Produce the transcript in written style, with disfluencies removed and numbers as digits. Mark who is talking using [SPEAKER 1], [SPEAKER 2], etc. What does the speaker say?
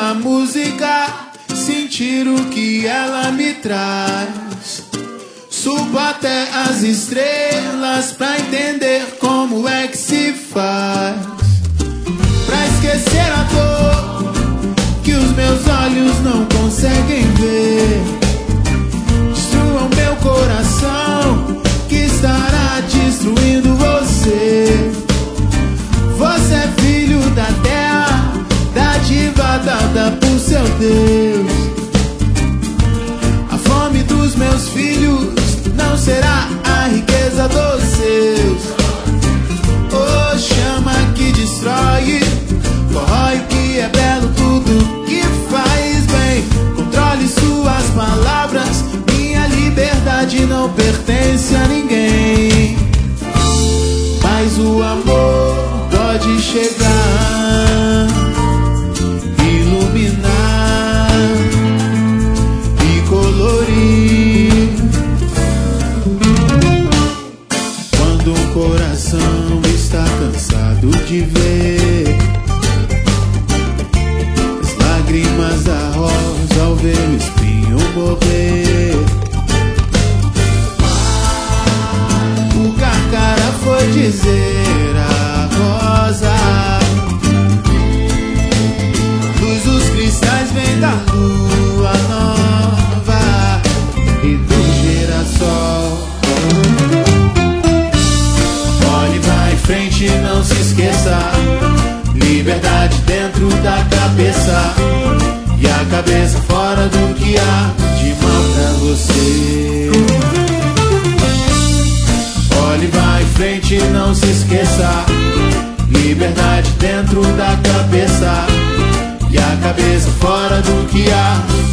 [SPEAKER 1] a música, sentir o que ela me traz. Subo até as estrelas pra entender como é que se faz. Pra esquecer a dor que os meus olhos não conseguem ver. Destruam meu coração que estará destruindo você. Você é filho da terra, dádiva dada por seu Deus. A fome dos meus filhos não será a riqueza dos seus. Oh, chama que destrói, corrói o que é belo, tudo que faz bem. Controle suas palavras, minha liberdade não pertence a ninguém. Mas o amor pode chegar, iluminar e colorir. Quando o coração está cansado de ver as lágrimas da rosa ao ver o espinho morrer, o Carcara foi dizer a rosa: luz dos cristais vem da lua nova e do girassol. Olhe pra em frente, não se esqueça, liberdade dentro da cabeça e a cabeça fora do que há de mal pra você. Olhe pra em frente, não se esqueça, liberdade dentro da cabeça e a cabeça fora do que há